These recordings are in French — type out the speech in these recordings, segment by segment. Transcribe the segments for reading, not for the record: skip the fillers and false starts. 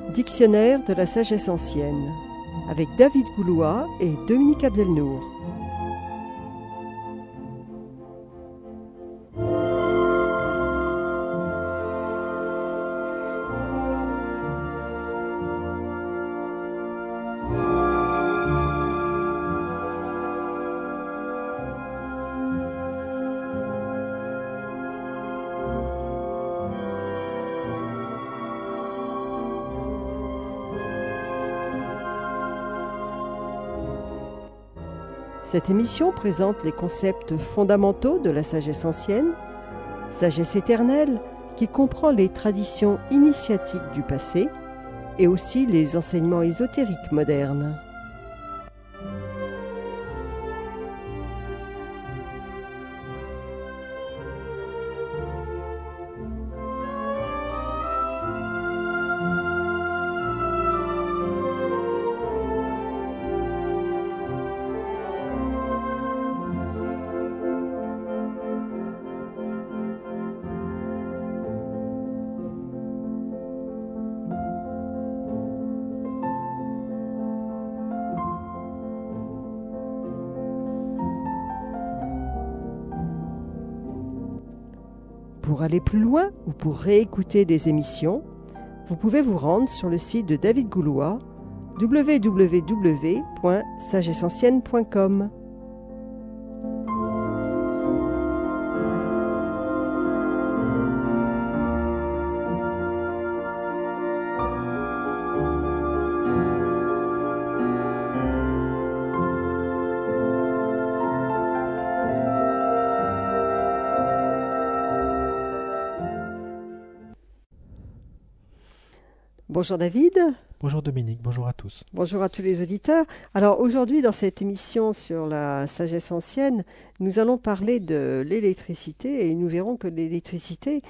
Dictionnaire de la sagesse ancienne, avec David Goulois et Dominique Abdelnour. Cette émission présente les concepts fondamentaux de la sagesse ancienne, sagesse éternelle qui comprend les traditions initiatiques du passé et aussi les enseignements ésotériques modernes. Pour aller plus loin ou pour réécouter des émissions, vous pouvez vous rendre sur le site de David Goulois, www.sagesseancienne.com. Bonjour David. Bonjour Dominique, bonjour à tous. Bonjour à tous les auditeurs. Alors aujourd'hui, dans cette émission sur la sagesse ancienne, nous allons parler de l'électricité et nous verrons que l'électricité,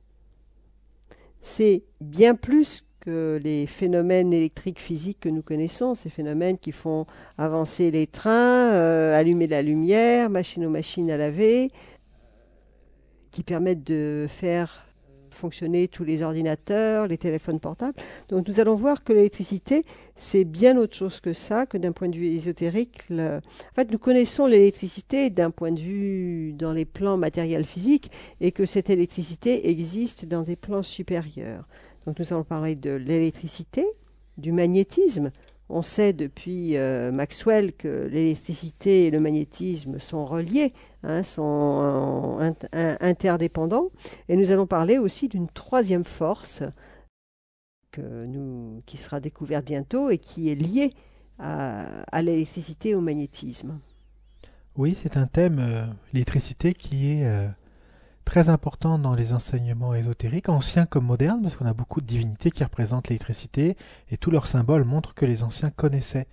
c'est bien plus que les phénomènes électriques physiques que nous connaissons, ces phénomènes qui font avancer les trains, allumer la lumière, machine aux machines à laver, qui permettent de faire fonctionner tous les ordinateurs, les téléphones portables. Donc nous allons voir que l'électricité, c'est bien autre chose que ça, que d'un point de vue ésotérique. En fait, nous connaissons l'électricité d'un point de vue dans les plans matériels physiques et que cette électricité existe dans des plans supérieurs. Donc nous allons parler de l'électricité, du magnétisme. On sait depuis Maxwell que l'électricité et le magnétisme sont reliés, sont interdépendants. Et nous allons parler aussi d'une troisième force qui sera découverte bientôt et qui est liée à l'électricité et au magnétisme. Oui, c'est un thème, l'électricité, qui est très important dans les enseignements ésotériques, anciens comme modernes, parce qu'on a beaucoup de divinités qui représentent l'électricité, et tous leurs symboles montrent que les anciens connaissaient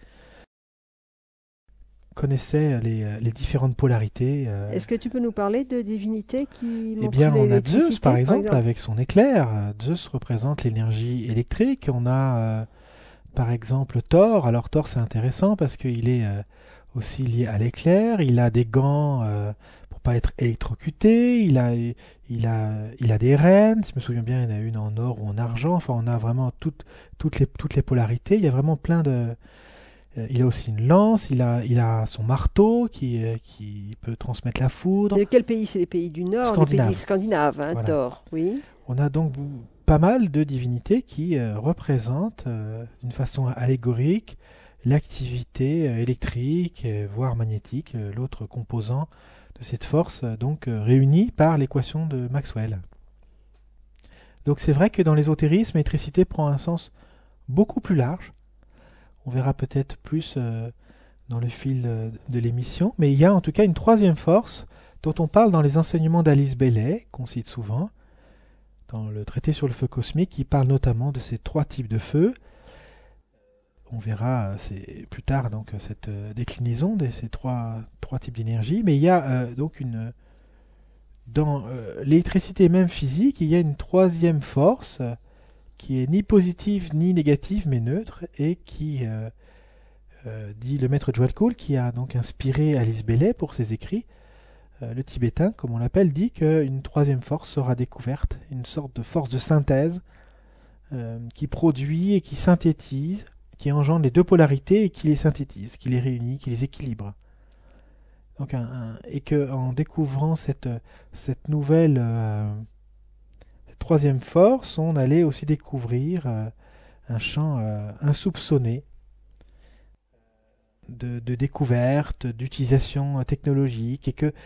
les différentes polarités. Est-ce que tu peux nous parler de divinités qui montrent Eh bien, on a l'électricité, Zeus, par exemple, avec son éclair. Zeus représente l'énergie électrique. On a, par exemple, Thor. Alors, Thor, c'est intéressant parce qu'il est aussi lié à l'éclair. Il a des gants pour pas être électrocuté. Il a des rênes. Si je me souviens bien, il y en a une en or ou en argent. Enfin, on a vraiment toutes les polarités. Il y a vraiment plein de... il a aussi une lance, il a son marteau qui peut transmettre la foudre. C'est quel pays? C'est les pays du Nord, Scandinave. les pays scandinaves, Voilà. Thor, oui. On a donc pas mal de divinités qui représentent d'une façon allégorique l'activité électrique, voire magnétique, l'autre composant de cette force, donc réunie par l'équation de Maxwell. Donc c'est vrai que dans l'ésotérisme, l'électricité prend un sens beaucoup plus large. On verra peut-être plus dans le fil de l'émission, mais il y a en tout cas une troisième force dont on parle dans les enseignements d'Alice Bailey, qu'on cite souvent, dans le traité sur le feu cosmique, qui parle notamment de ces trois types de feu. On verra plus tard donc cette déclinaison de ces trois types d'énergie, mais il y a donc dans l'électricité même physique, il y a une troisième force qui est ni positive ni négative mais neutre, et qui dit le maître Djwhal Khul, qui a donc inspiré Alice Bailey pour ses écrits, le tibétain comme on l'appelle, dit qu'une troisième force sera découverte, une sorte de force de synthèse qui produit et qui synthétise, qui engendre les deux polarités et qui les synthétise, qui les réunit, qui les équilibre. Donc et qu'en découvrant cette nouvelle cette troisième force, on allait aussi découvrir un champ insoupçonné de découverte, d'utilisation technologique, et que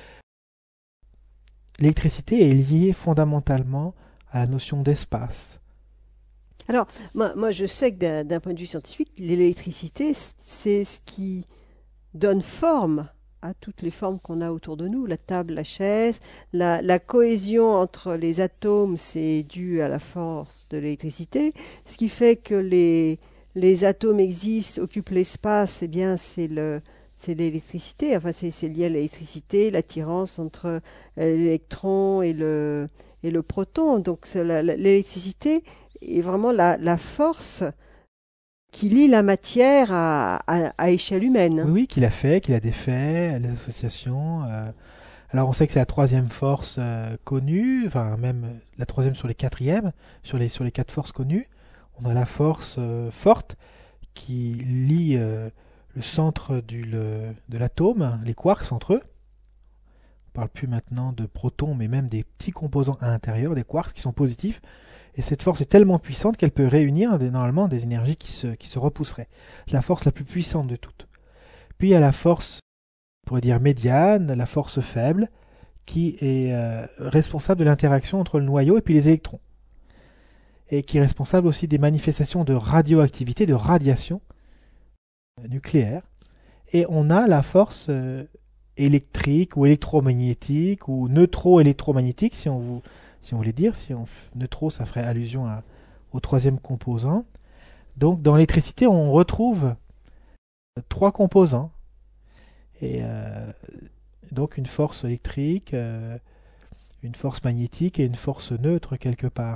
l'électricité est liée fondamentalement à la notion d'espace. Alors, moi, je sais que d'un point de vue scientifique, l'électricité, c'est ce qui donne forme à toutes les formes qu'on a autour de nous, la table, la chaise. La cohésion entre les atomes, c'est dû à la force de l'électricité. Ce qui fait que les atomes existent, occupent l'espace, eh bien, c'est l'électricité. Enfin, c'est lié à l'électricité, l'attirance entre l'électron et le proton. Donc, l'électricité est vraiment la force qui lie la matière à échelle humaine. Oui, oui, qu'il a fait, qu'il a défait, les associations. Alors on sait que c'est la troisième force connue, enfin même la troisième sur les quatrièmes, sur les quatre forces connues. On a la force forte qui lie le centre de l'atome, les quarks entre eux. On ne parle plus maintenant de protons, mais même des petits composants à l'intérieur, des quarks qui sont positifs. Et cette force est tellement puissante qu'elle peut réunir normalement des énergies qui se repousseraient. C'est la force la plus puissante de toutes. Puis il y a la force, on pourrait dire médiane, la force faible, qui est responsable de l'interaction entre le noyau et puis les électrons. Et qui est responsable aussi des manifestations de radioactivité, de radiation nucléaire. Et on a la force électrique ou électromagnétique ou neutro-électromagnétique, si on voulait dire. Neutro, ça ferait allusion au troisième composant. Donc dans l'électricité, on retrouve trois composants. Et donc une force électrique, une force magnétique et une force neutre quelque part.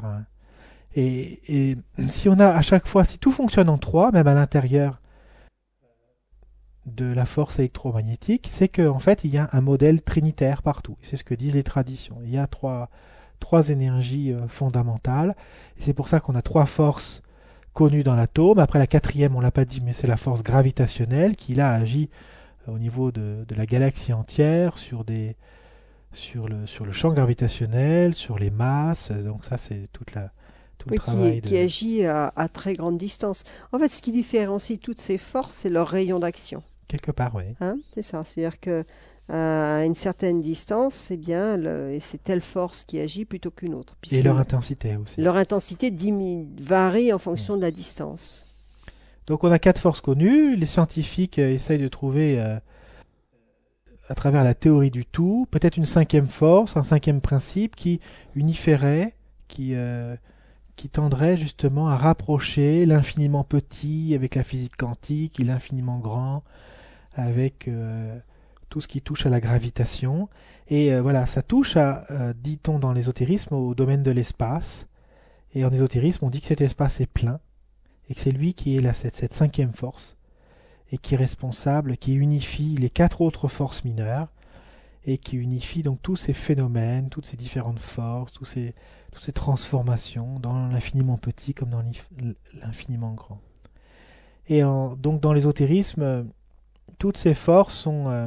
Et si on a à chaque fois, si tout fonctionne en trois, même à l'intérieur de la force électromagnétique, c'est qu'en fait il y a un modèle trinitaire partout. C'est ce que disent les traditions. Il y a trois énergies fondamentales. Et c'est pour ça qu'on a trois forces connues dans l'atome. Après la quatrième, on l'a pas dit, mais c'est la force gravitationnelle qui là agit au niveau de la galaxie entière, sur le champ gravitationnel, sur les masses. Donc ça, c'est tout le travail qui agit à très grande distance. En fait, ce qui différencie toutes ces forces, c'est leur rayon d'action. Quelque part, oui. Hein, c'est ça. C'est-à-dire que à une certaine distance, eh bien, c'est telle force qui agit plutôt qu'une autre. Et leur intensité aussi. Leur intensité varie en fonction de la distance. Donc on a quatre forces connues. Les scientifiques essayent de trouver, à travers la théorie du tout, peut-être une cinquième force, un cinquième principe qui unifierait, qui tendrait justement à rapprocher l'infiniment petit avec la physique quantique et l'infiniment grand avec tout ce qui touche à la gravitation. Et voilà, ça touche dit-on dans l'ésotérisme, au domaine de l'espace. Et en ésotérisme, on dit que cet espace est plein, et que c'est lui qui est cette cinquième force, et qui est responsable, qui unifie les quatre autres forces mineures, et qui unifie donc tous ces phénomènes, toutes ces différentes forces, toutes ces transformations dans l'infiniment petit comme dans l'infiniment grand. Et donc dans l'ésotérisme, toutes ces forces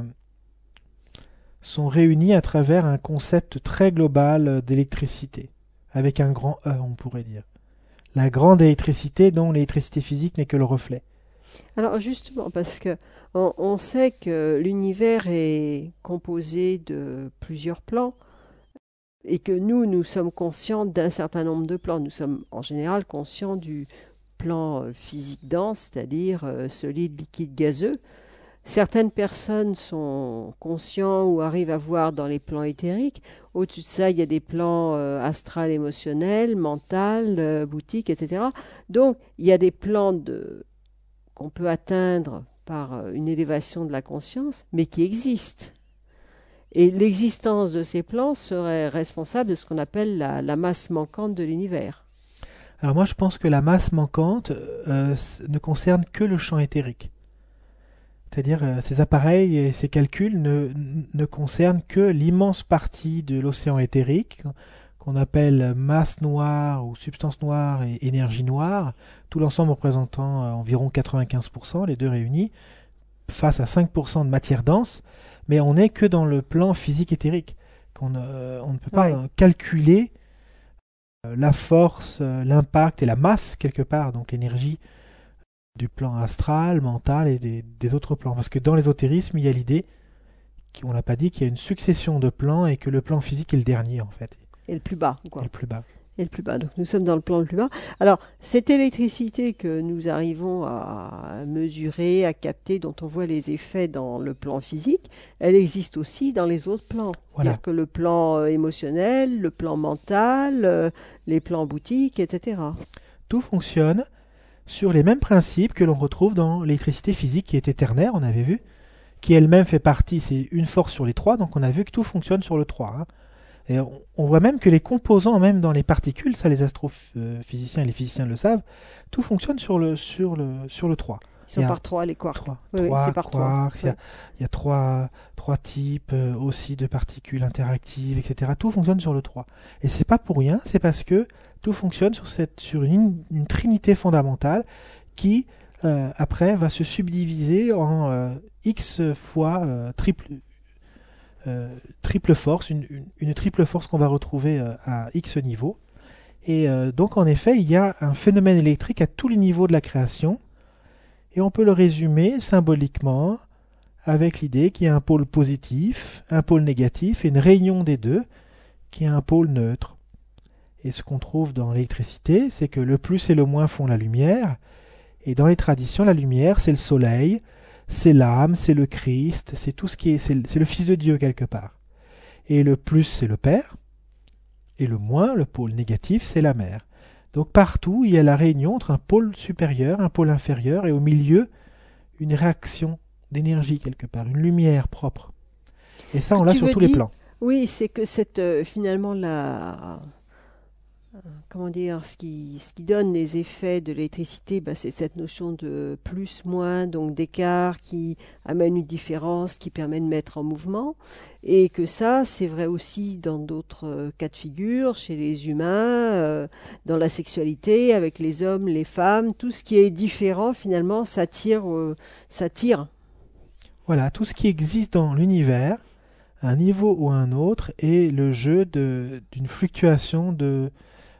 sont réunies à travers un concept très global d'électricité, avec un grand E, on pourrait dire. La grande électricité dont l'électricité physique n'est que le reflet. Alors justement, parce que on sait que l'univers est composé de plusieurs plans et que nous sommes conscients d'un certain nombre de plans. Nous sommes en général conscients du plan physique dense, c'est-à-dire solide, liquide, gazeux. Certaines personnes sont conscients ou arrivent à voir dans les plans éthériques. Au-dessus de ça, il y a des plans astral, émotionnels, mental, boutique, etc. Donc, il y a des plans qu'on peut atteindre par une élévation de la conscience, mais qui existent. Et l'existence de ces plans serait responsable de ce qu'on appelle la masse manquante de l'univers. Alors moi, je pense que la masse manquante ne concerne que le champ éthérique. C'est-à-dire, ces appareils et ces calculs ne concernent que l'immense partie de l'océan éthérique qu'on appelle masse noire ou substance noire et énergie noire, tout l'ensemble représentant environ 95%, les deux réunis, face à 5% de matière dense, mais on n'est que dans le plan physique éthérique. On ne peut pas calculer la force, l'impact et la masse, quelque part, donc l'énergie du plan astral, mental et des autres plans. Parce que dans l'ésotérisme, il y a l'idée, on l'a pas dit, qu'il y a une succession de plans et que le plan physique est le dernier, en fait. Et le plus bas, quoi. Et le plus bas. Et le plus bas. Donc nous sommes dans le plan le plus bas. Alors, cette électricité que nous arrivons à mesurer, à capter, dont on voit les effets dans le plan physique, elle existe aussi dans les autres plans. Voilà. C'est-à-dire que le plan émotionnel, le plan mental, les plans boutiques, etc. Tout fonctionne sur les mêmes principes que l'on retrouve dans l'électricité physique qui est éternaire, on avait vu, qui elle-même fait partie, c'est une force sur les trois, donc on a vu que tout fonctionne sur le 3. Hein. Et on voit même que les composants, même dans les particules, ça les astrophysiciens et les physiciens le savent, tout fonctionne sur le 3. Ils sont par 3 les quarks. Oui, c'est par quarks, il y a trois types aussi de particules interactives, etc. Tout fonctionne sur le 3. Et c'est pas pour rien, c'est parce que tout fonctionne sur une trinité fondamentale qui, après, va se subdiviser en X fois triple force, une triple force qu'on va retrouver à X niveau. Et donc, en effet, il y a un phénomène électrique à tous les niveaux de la création. Et on peut le résumer symboliquement avec l'idée qu'il y a un pôle positif, un pôle négatif et une réunion des deux qui est un pôle neutre. Et ce qu'on trouve dans l'électricité, c'est que le plus et le moins font la lumière. Et dans les traditions, la lumière, c'est le soleil, c'est l'âme, c'est le Christ, c'est tout ce qui est, c'est le Fils de Dieu quelque part. Et le plus, c'est le Père. Et le moins, le pôle négatif, c'est la mère. Donc partout, il y a la réunion entre un pôle supérieur, un pôle inférieur, et au milieu, une réaction d'énergie quelque part, une lumière propre. Et ça, on l'a sur tous les plans. Oui, c'est que finalement comment dire, ce qui donne les effets de l'électricité, c'est cette notion de plus-moins, donc d'écart qui amène une différence, qui permet de mettre en mouvement. Et que ça, c'est vrai aussi dans d'autres cas de figure, chez les humains, dans la sexualité, avec les hommes, les femmes, tout ce qui est différent, finalement, ça tire. Voilà, tout ce qui existe dans l'univers, à un niveau ou à un autre, est le jeu d'une fluctuation de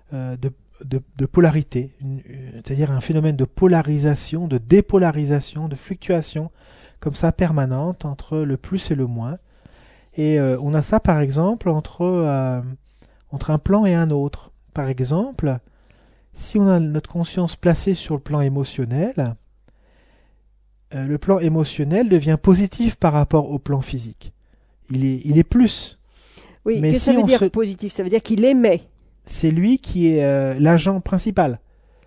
polarité, c'est-à-dire un phénomène de polarisation, de dépolarisation, de fluctuation, comme ça permanente entre le plus et le moins. Et on a ça par exemple entre un plan et un autre. Par exemple, si on a notre conscience placée sur le plan émotionnel, le plan émotionnel devient positif par rapport au plan physique. Il est plus. Oui, mais qu'est-ce que ça veut dire positif? Ça veut dire qu'il émet. C'est lui qui est l'agent principal.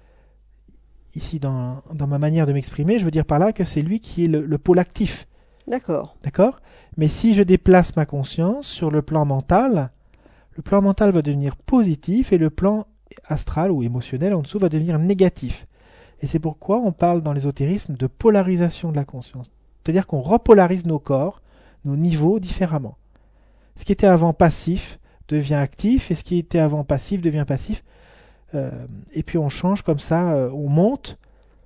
Ici, dans ma manière de m'exprimer, je veux dire par là que c'est lui qui est le pôle actif. D'accord. D'accord ? Mais si je déplace ma conscience sur le plan mental va devenir positif et le plan astral ou émotionnel en dessous va devenir négatif. Et c'est pourquoi on parle dans l'ésotérisme de polarisation de la conscience. C'est-à-dire qu'on repolarise nos corps, nos niveaux différemment. Ce qui était avant passif devient actif et ce qui était avant passif devient passif. Et puis on change comme ça, on monte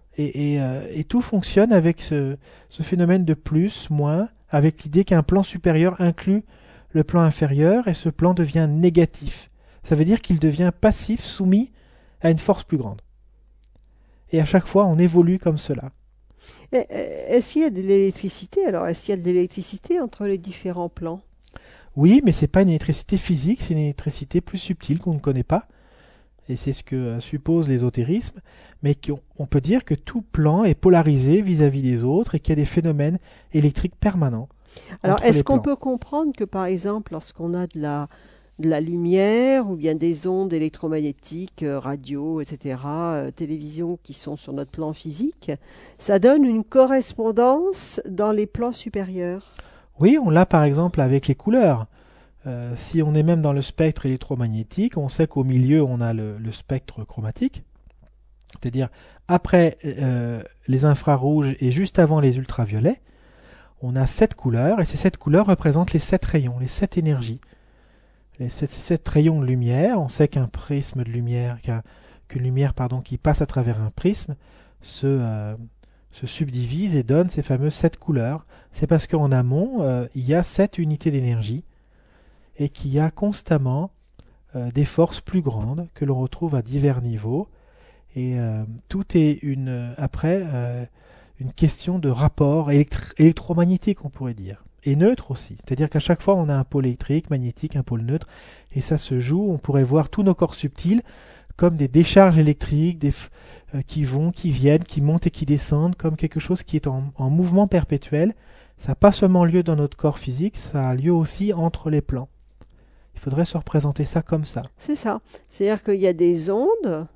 et tout fonctionne avec ce phénomène de plus, moins, avec l'idée qu'un plan supérieur inclut le plan inférieur et ce plan devient négatif. Ça veut dire qu'il devient passif, soumis à une force plus grande. Et à chaque fois, on évolue comme cela. Est-ce qu'il y a de l'électricité? Alors, est-ce qu'il y a de l'électricité entre les différents plans? Oui, mais ce n'est pas une électricité physique, c'est une électricité plus subtile qu'on ne connaît pas. Et c'est ce que suppose l'ésotérisme. Mais on peut dire que tout plan est polarisé vis-à-vis des autres et qu'il y a des phénomènes électriques permanents. Alors, est-ce qu'on peut comprendre que, par exemple, lorsqu'on a de la lumière ou bien des ondes électromagnétiques, radio, etc., télévision qui sont sur notre plan physique, ça donne une correspondance dans les plans supérieurs? Oui, on l'a par exemple avec les couleurs. Si on est même dans le spectre électromagnétique, on sait qu'au milieu on a le spectre chromatique, c'est-à-dire après les infrarouges et juste avant les ultraviolets, on a 7 couleurs et ces 7 couleurs représentent les 7 rayons, les 7 énergies. Ces 7 rayons de lumière, on sait qu'un prisme de lumière, qu'une lumière qui passe à travers un prisme se subdivise et donne ces fameuses 7 couleurs. C'est parce qu'en amont, il y a 7 unités d'énergie et qu'il y a constamment des forces plus grandes que l'on retrouve à divers niveaux. Et tout est après une question de rapport électromagnétique, on pourrait dire. Et neutre aussi. C'est-à-dire qu'à chaque fois, on a un pôle électrique, magnétique, un pôle neutre, et ça se joue. On pourrait voir tous nos corps subtils comme des décharges électriques qui vont, qui viennent, qui montent et qui descendent, comme quelque chose qui est en mouvement perpétuel. Ça n'a pas seulement lieu dans notre corps physique, ça a lieu aussi entre les plans. Il faudrait se représenter ça comme ça. C'est ça. C'est-à-dire qu'il y a des ondes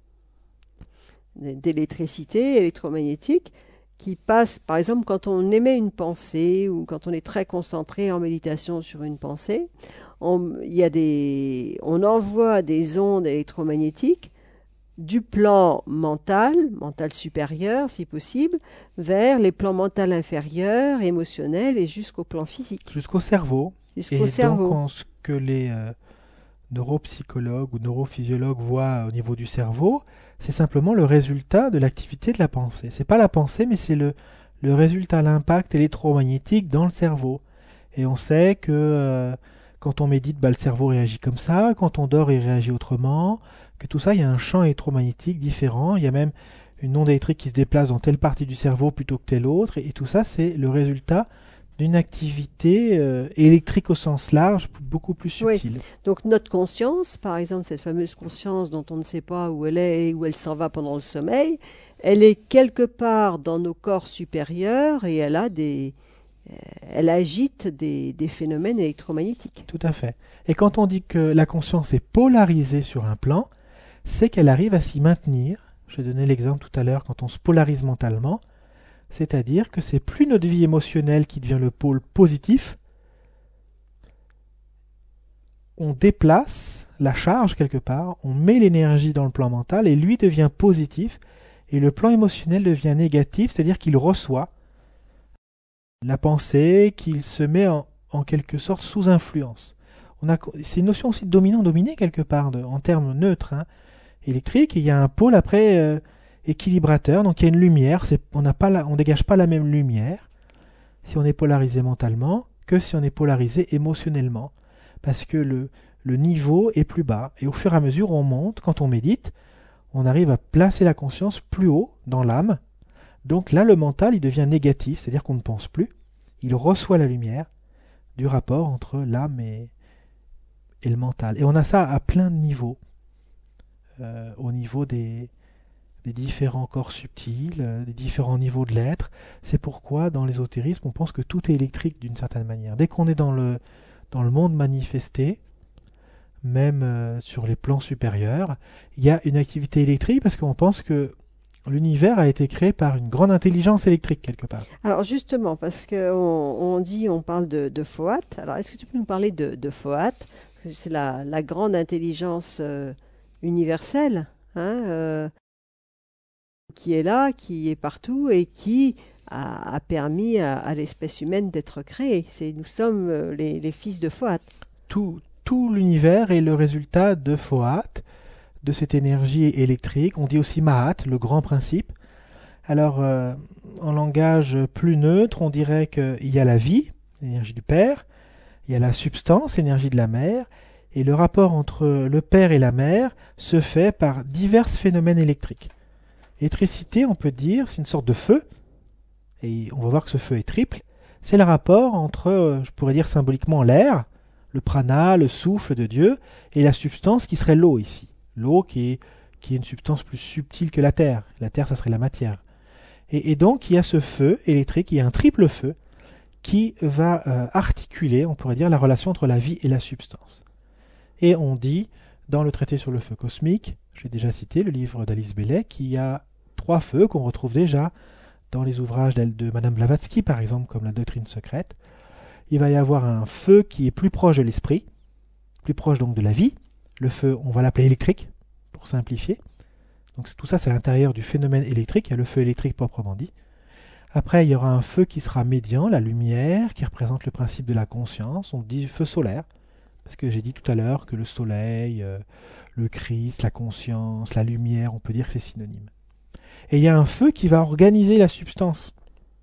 d'électricité électromagnétique qui passent, par exemple, quand on émet une pensée ou quand on est très concentré en méditation sur une pensée, on envoie des ondes électromagnétiques du plan mental supérieur si possible, vers les plans mental inférieurs, émotionnels et jusqu'au plan physique. Jusqu'au cerveau. Jusqu'au cerveau. Donc, ce que les neuropsychologues ou neurophysiologues voient au niveau du cerveau, c'est simplement le résultat de l'activité de la pensée. C'est pas la pensée, mais c'est le résultat, l'impact électromagnétique dans le cerveau. Et on sait que quand on médite, le cerveau réagit comme ça, quand on dort, il réagit autrement, que tout ça, il y a un champ électromagnétique différent, il y a même une onde électrique qui se déplace dans telle partie du cerveau plutôt que telle autre, et tout ça, c'est le résultat d'une activité électrique au sens large, beaucoup plus subtile. Oui. Donc notre conscience, par exemple, cette fameuse conscience dont on ne sait pas où elle est et où elle s'en va pendant le sommeil, elle est quelque part dans nos corps supérieurs et elle agite des phénomènes électromagnétiques. Tout à fait. Et quand on dit que la conscience est polarisée sur un plan, c'est qu'elle arrive à s'y maintenir. Je donnais l'exemple tout à l'heure quand on se polarise mentalement, c'est-à-dire que c'est plus notre vie émotionnelle qui devient le pôle positif. On déplace la charge quelque part, on met l'énergie dans le plan mental et lui devient positif et le plan émotionnel devient négatif, c'est-à-dire qu'il reçoit la pensée, qu'il se met en quelque sorte sous influence. C'est une notion aussi de dominant-dominé quelque part, en termes neutres, électriques. Il y a un pôle après équilibrateur, donc il y a une lumière. On ne dégage pas la même lumière si on est polarisé mentalement que si on est polarisé émotionnellement, parce que le niveau est plus bas. Et au fur et à mesure, on monte. Quand on médite, on arrive à placer la conscience plus haut dans l'âme. Donc là, le mental, il devient négatif, c'est-à-dire qu'on ne pense plus. Il reçoit la lumière du rapport entre l'âme et le mental. Et on a ça à plein de niveaux. Au niveau des différents corps subtils, des différents niveaux de l'être. C'est pourquoi, dans l'ésotérisme, on pense que tout est électrique d'une certaine manière. Dès qu'on est dans le monde manifesté, même sur les plans supérieurs, il y a une activité électrique parce qu'on pense que l'univers a été créé par une grande intelligence électrique quelque part. Alors justement, parce qu'on parle de Foat, alors est-ce que tu peux nous parler de Foat? C'est la grande intelligence universelle, qui est là, qui est partout et qui a permis à l'espèce humaine d'être créée. Nous sommes les fils de Foat. Tout l'univers est le résultat de Foat, de cette énergie électrique. On dit aussi Mahat, le grand principe. Alors, en langage plus neutre, on dirait qu'il y a la vie, l'énergie du Père, il y a la substance, l'énergie de la Mère, et le rapport entre le Père et la Mère se fait par divers phénomènes électriques. L'électricité, on peut dire, c'est une sorte de feu, et on va voir que ce feu est triple. C'est le rapport entre, je pourrais dire symboliquement, l'air, le prana, le souffle de Dieu, et la substance qui serait l'eau ici. L'eau qui est une substance plus subtile que la terre. La terre, ça serait la matière. Et donc, il y a ce feu électrique, il y a un triple feu qui va articuler, on pourrait dire, la relation entre la vie et la substance. Et on dit, dans le traité sur le feu cosmique, j'ai déjà cité le livre d'Alice Bellet, qu'il y a 3 feux qu'on retrouve déjà dans les ouvrages de Madame Blavatsky, par exemple, comme la doctrine secrète. Il va y avoir un feu qui est plus proche de l'esprit, plus proche donc de la vie. Le feu, on va l'appeler électrique, pour simplifier. Donc tout ça, c'est à l'intérieur du phénomène électrique. Il y a le feu électrique proprement dit. Après, il y aura un feu qui sera médian, la lumière, qui représente le principe de la conscience. On dit feu solaire. Parce que j'ai dit tout à l'heure que le soleil, le Christ, la conscience, la lumière, on peut dire que c'est synonyme. Et il y a un feu qui va organiser la substance.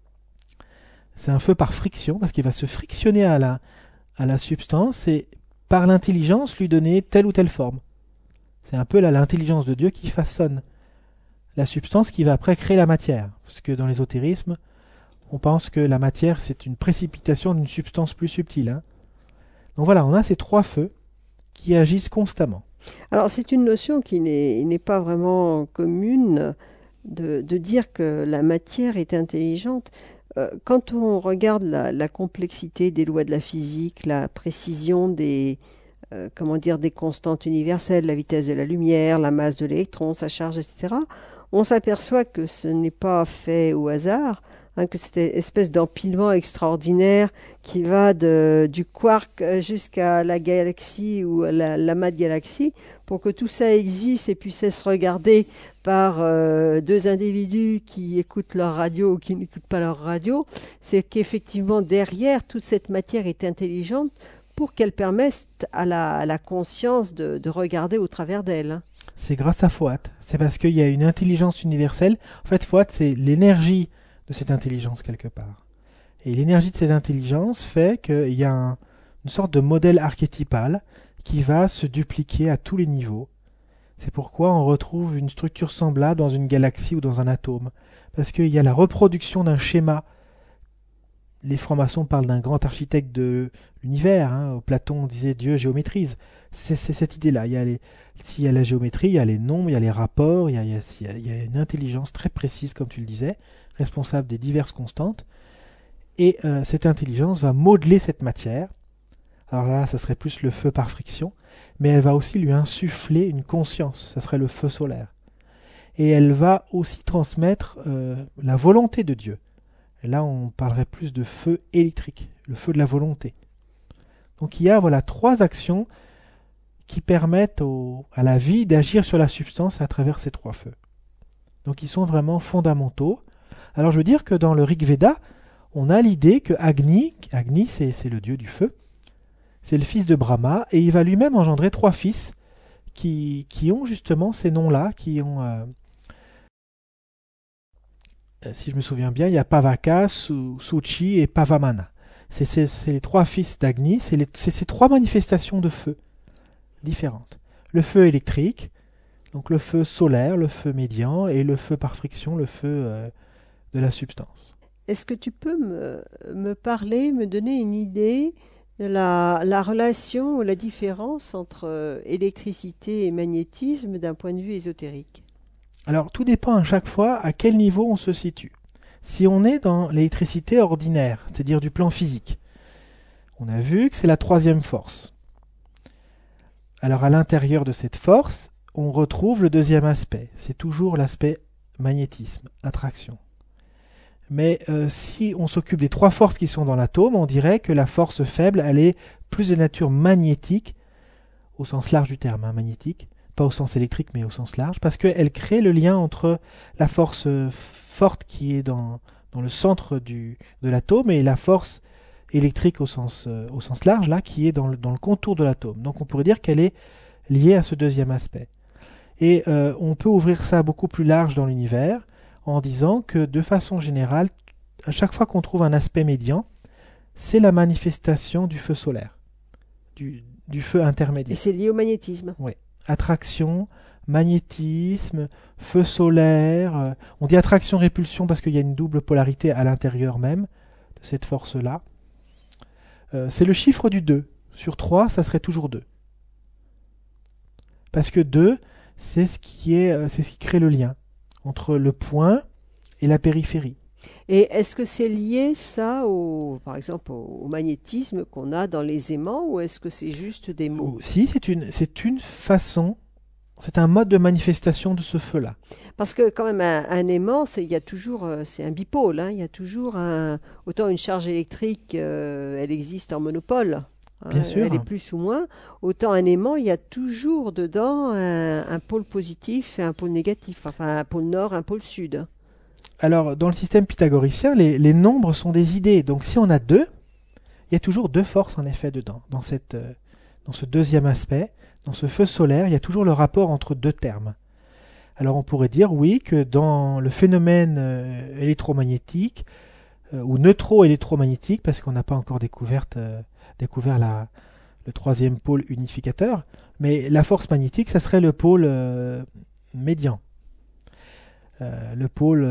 C'est un feu par friction, parce qu'il va se frictionner à la substance et par l'intelligence lui donner telle ou telle forme. C'est un peu l'intelligence de Dieu qui façonne la substance qui va après créer la matière. Parce que dans l'ésotérisme, on pense que la matière, c'est une précipitation d'une substance plus subtile. Donc voilà, on a ces trois feux qui agissent constamment. Alors, c'est une notion qui n'est pas vraiment commune de dire que la matière est intelligente. Quand on regarde la complexité des lois de la physique, la précision des constantes universelles, la vitesse de la lumière, la masse de l'électron, sa charge, etc., on s'aperçoit que ce n'est pas fait au hasard, que cette espèce d'empilement extraordinaire qui va du quark jusqu'à la galaxie ou l'amas de galaxies, pour que tout ça existe et puisse se regarder par deux individus qui écoutent leur radio ou qui n'écoutent pas leur radio, c'est qu'effectivement derrière toute cette matière est intelligente pour qu'elle permette à la conscience de regarder au travers d'elle. C'est grâce à Fouat. C'est parce qu'il y a une intelligence universelle. En fait, Fouat, c'est l'énergie de cette intelligence quelque part. Et l'énergie de cette intelligence fait qu'il y a une sorte de modèle archétypal qui va se dupliquer à tous les niveaux. C'est pourquoi on retrouve une structure semblable dans une galaxie ou dans un atome. Parce qu'il y a la reproduction d'un schéma. Les francs-maçons parlent d'un grand architecte de l'univers. Platon disait Dieu géométrise. C'est cette idée-là. S'il y a la géométrie, il y a les nombres, il y a les rapports, il y a une intelligence très précise, comme tu le disais, responsable des diverses constantes. Et cette intelligence va modeler cette matière. Alors là, ça serait plus le feu par friction, mais elle va aussi lui insuffler une conscience. Ça serait le feu solaire. Et elle va aussi transmettre la volonté de Dieu. Et là, on parlerait plus de feu électrique, le feu de la volonté. Donc il y a trois actions qui permettent à la vie d'agir sur la substance à travers ces trois feux. Donc ils sont vraiment fondamentaux. Alors je veux dire que dans le Rig Veda, on a l'idée que Agni c'est le dieu du feu, c'est le fils de Brahma, et il va lui-même engendrer trois fils qui ont justement ces noms-là, qui ont... si je me souviens bien, il y a Pavaka, Suchi et Pavamana. C'est les trois fils d'Agni, c'est ces trois manifestations de feu différentes. Le feu électrique, donc le feu solaire, le feu médian, et le feu par friction, le feu de la substance. Est-ce que tu peux me parler, me donner une idée de la relation ou la différence entre électricité et magnétisme d'un point de vue ésotérique? Alors tout dépend à chaque fois à quel niveau on se situe. Si on est dans l'électricité ordinaire, c'est-à-dire du plan physique, on a vu que c'est la troisième force. Alors à l'intérieur de cette force, on retrouve le deuxième aspect. C'est toujours l'aspect magnétisme, attraction. Mais si on s'occupe des trois forces qui sont dans l'atome, on dirait que la force faible, elle est plus de nature magnétique, au sens large du terme, magnétique, pas au sens électrique, mais au sens large, parce qu'elle crée le lien entre la force forte qui est dans le centre de l'atome et la force électrique au sens large, là, qui est dans le contour de l'atome. Donc on pourrait dire qu'elle est liée à ce deuxième aspect. Et on peut ouvrir ça beaucoup plus large dans l'univers en disant que de façon générale, à chaque fois qu'on trouve un aspect médian, c'est la manifestation du feu solaire, du feu intermédiaire. Et c'est lié au magnétisme. Oui. Attraction, magnétisme, feu solaire. On dit attraction-répulsion parce qu'il y a une double polarité à l'intérieur même de cette force-là. C'est le chiffre du 2. Sur 3, ça serait toujours 2. Parce que 2, c'est ce qui crée le lien entre le point et la périphérie. Et est-ce que c'est lié, ça, par exemple, au magnétisme qu'on a dans les aimants, ou est-ce que c'est juste des mots? Si, c'est une façon, c'est un mode de manifestation de ce feu-là. Parce que quand même, un aimant, c'est un bipôle. Il y a toujours autant une charge électrique, elle existe en monopole. Bien sûr. Elle est plus ou moins. Autant un aimant, il y a toujours dedans un pôle positif et un pôle négatif. Enfin, un pôle nord, un pôle sud. Alors, dans le système pythagoricien, les nombres sont des idées. Donc, si on a 2, il y a toujours 2 forces, en effet, dedans, dans cette dans ce deuxième aspect, dans ce feu solaire, il y a toujours le rapport entre deux termes. Alors on pourrait dire, oui, que dans le phénomène électromagnétique, ou neutro-électromagnétique, parce qu'on n'a pas encore découvert le troisième pôle unificateur, mais la force magnétique, ça serait le pôle médian. Le pôle,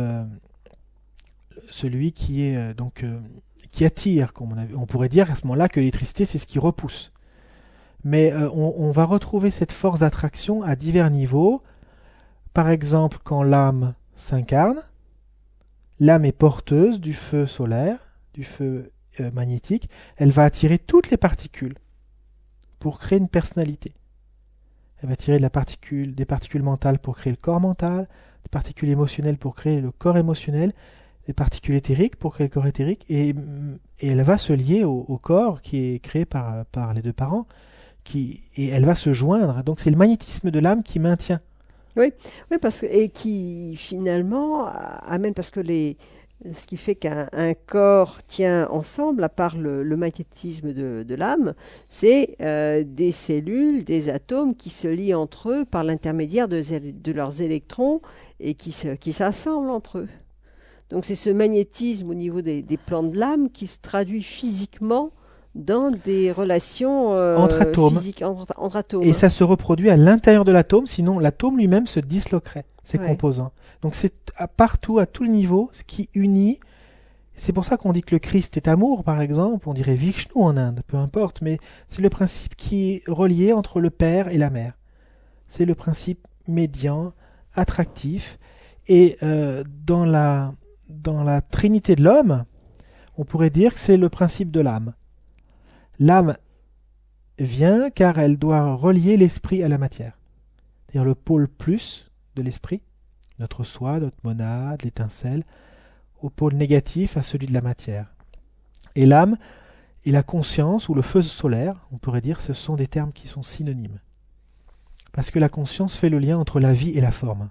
celui qui est qui attire, comme on pourrait dire à ce moment-là que l'électricité, c'est ce qui repousse. Mais on va retrouver cette force d'attraction à divers niveaux. Par exemple, quand l'âme s'incarne, l'âme est porteuse du feu solaire, du feu magnétique. Elle va attirer toutes les particules pour créer une personnalité. Elle va attirer des particules mentales pour créer le corps mental, des particules émotionnelles pour créer le corps émotionnel, des particules éthériques pour créer le corps éthérique, et elle va se lier au corps qui est créé par les deux parents, et elle va se joindre. Donc c'est le magnétisme de l'âme qui maintient. Oui, oui, et qui finalement amène, parce que ce qui fait qu'un corps tient ensemble, à part le magnétisme de l'âme, c'est des cellules, des atomes qui se lient entre eux par l'intermédiaire de leurs électrons et qui s'assemblent entre eux. Donc c'est ce magnétisme au niveau des plans de l'âme qui se traduit physiquement dans des relations entre atomes. Physiques entre atomes. Et ça se reproduit à l'intérieur de l'atome, sinon l'atome lui-même se disloquerait, ses composants. Donc c'est partout, à tout le niveau, ce qui unit. C'est pour ça qu'on dit que le Christ est amour, par exemple. On dirait Vishnu en Inde, peu importe, mais c'est le principe qui est relié entre le père et la mère. C'est le principe médian, attractif. Et dans la trinité de l'homme, on pourrait dire que c'est le principe de l'âme. L'âme vient car elle doit relier l'esprit à la matière. C'est-à-dire le pôle plus de l'esprit, notre soi, notre monade, l'étincelle, au pôle négatif à celui de la matière. Et l'âme et la conscience, ou le feu solaire, on pourrait dire, ce sont des termes qui sont synonymes. Parce que la conscience fait le lien entre la vie et la forme.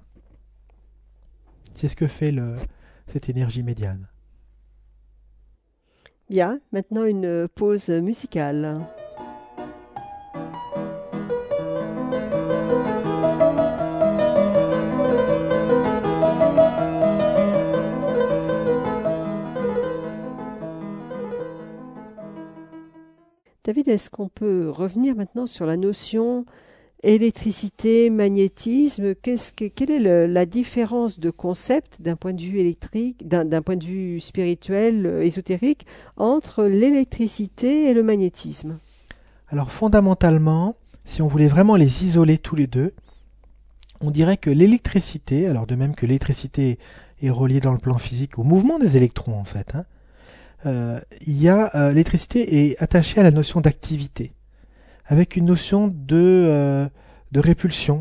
C'est ce que fait cette énergie médiane. Bien, maintenant une pause musicale. David, est-ce qu'on peut revenir maintenant sur la notion électricité, magnétisme? Quelle est la différence de concept d'un point de vue électrique, d'un point de vue spirituel, ésotérique, entre l'électricité et le magnétisme? Alors fondamentalement, si on voulait vraiment les isoler tous les deux, on dirait que l'électricité, alors de même que l'électricité est reliée dans le plan physique au mouvement des électrons en fait, l'électricité est attachée à la notion d'activité, avec une notion de répulsion.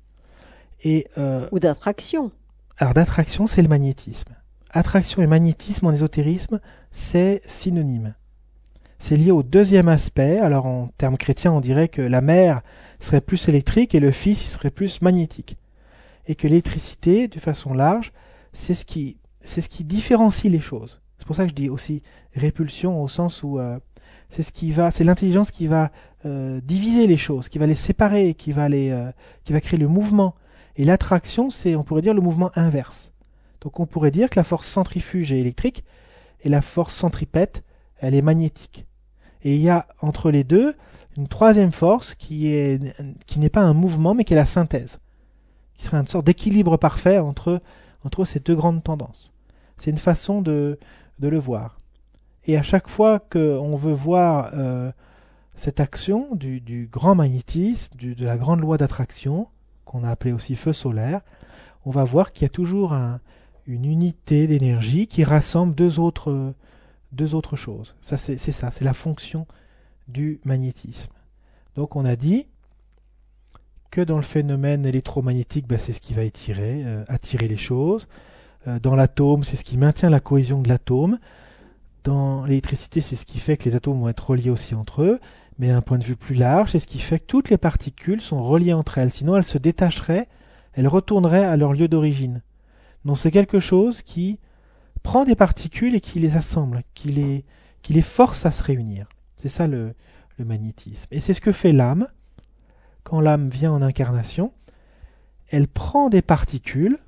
Ou d'attraction. Alors d'attraction, c'est le magnétisme. Attraction et magnétisme en ésotérisme, c'est synonyme. C'est lié au deuxième aspect. Alors en termes chrétiens, on dirait que la mère serait plus électrique et le fils serait plus magnétique. Et que l'électricité, de façon large, c'est ce qui différencie les choses. C'est pour ça que je dis aussi répulsion au sens où c'est l'intelligence qui va diviser les choses, qui va les séparer, qui va créer le mouvement. Et l'attraction, on pourrait dire le mouvement inverse. Donc on pourrait dire que la force centrifuge est électrique et la force centripète, elle est magnétique. Et il y a entre les deux une troisième force qui n'est pas un mouvement mais qui est la synthèse, qui serait une sorte d'équilibre parfait entre ces deux grandes tendances. C'est une façon de le voir. Et à chaque fois qu'on veut voir cette action du grand magnétisme, de la grande loi d'attraction, qu'on a appelée aussi feu solaire, on va voir qu'il y a toujours une unité d'énergie qui rassemble deux autres choses. Ça, c'est la fonction du magnétisme. Donc on a dit que dans le phénomène électromagnétique, c'est ce qui va attirer les choses. Dans l'atome, c'est ce qui maintient la cohésion de l'atome. Dans l'électricité, c'est ce qui fait que les atomes vont être reliés aussi entre eux. Mais d'un point de vue plus large, c'est ce qui fait que toutes les particules sont reliées entre elles. Sinon, elles se détacheraient, elles retourneraient à leur lieu d'origine. Donc c'est quelque chose qui prend des particules et qui les assemble, qui les force à se réunir. C'est ça le le magnétisme. Et c'est ce que fait l'âme. Quand l'âme vient en incarnation, elle prend des particules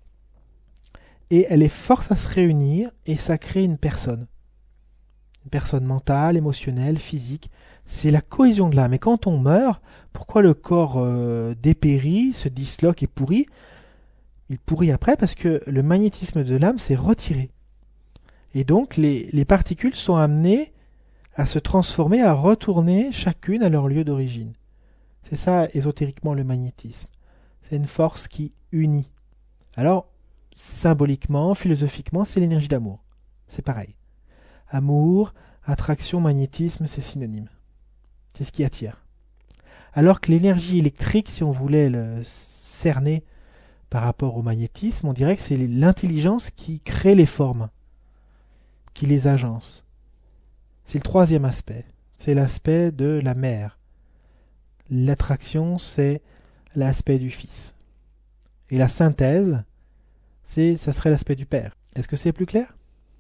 et elle les force à se réunir et ça crée une personne. Une personne mentale, émotionnelle, physique. C'est la cohésion de l'âme. Et quand on meurt, pourquoi le corps dépérit, se disloque et pourrit? Il pourrit après parce que le magnétisme de l'âme s'est retiré. Et donc les particules sont amenées à se transformer, à retourner chacune à leur lieu d'origine. C'est ça, ésotériquement, le magnétisme. C'est une force qui unit. Alors, symboliquement, philosophiquement, c'est l'énergie d'amour. C'est pareil. Amour, attraction, magnétisme, c'est synonyme. C'est ce qui attire. Alors que l'énergie électrique, si on voulait le cerner par rapport au magnétisme, on dirait que c'est l'intelligence qui crée les formes, qui les agence. C'est le troisième aspect. C'est l'aspect de la mère. L'attraction, c'est l'aspect du fils. Et la synthèse, ça serait l'aspect du père. Est-ce que c'est plus clair?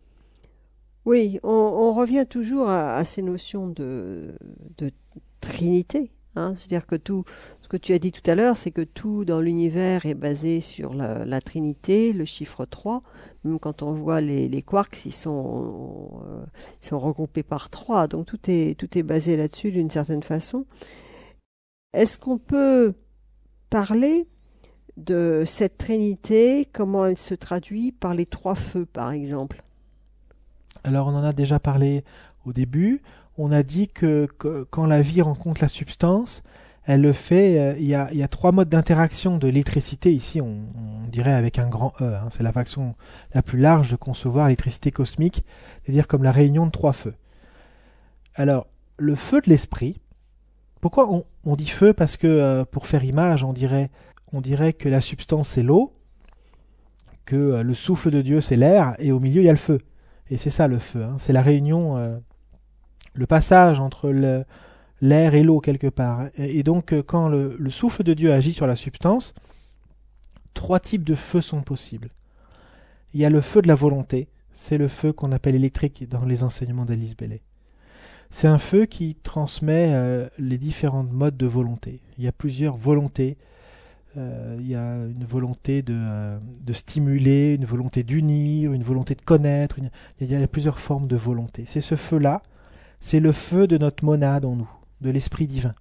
Oui, on revient toujours à ces notions de trinité. C'est-à-dire que tout, ce que tu as dit tout à l'heure, c'est que tout dans l'univers est basé sur la trinité, le chiffre 3. Même quand on voit les quarks, ils sont regroupés par 3. Donc tout est basé là-dessus d'une certaine façon. Est-ce qu'on peut parler de cette trinité, comment elle se traduit par les 3 feux, par exemple? Alors on en a déjà parlé au début. On a dit que quand la vie rencontre la substance, elle le fait. Il y a 3 modes d'interaction de l'électricité. Ici, on dirait avec un grand E. C'est la façon la plus large de concevoir l'électricité cosmique, c'est-à-dire comme la réunion de 3 feux. Alors, le feu de l'esprit. Pourquoi on dit feu? Parce que pour faire image, on dirait que la substance c'est l'eau, que le souffle de Dieu c'est l'air, et au milieu il y a le feu. Et c'est ça le feu. C'est la réunion, le passage entre l'air et l'eau quelque part. Et donc quand le souffle de Dieu agit sur la substance, 3 types de feux sont possibles. Il y a le feu de la volonté, c'est le feu qu'on appelle électrique dans les enseignements d'Alice Bailey. C'est un feu qui transmet les différents modes de volonté. Il y a plusieurs volontés. Il y a une volonté de stimuler, une volonté d'unir, une volonté de connaître. Il y a plusieurs formes de volonté. C'est ce feu-là, c'est le feu de notre monade en nous, de l'esprit divin.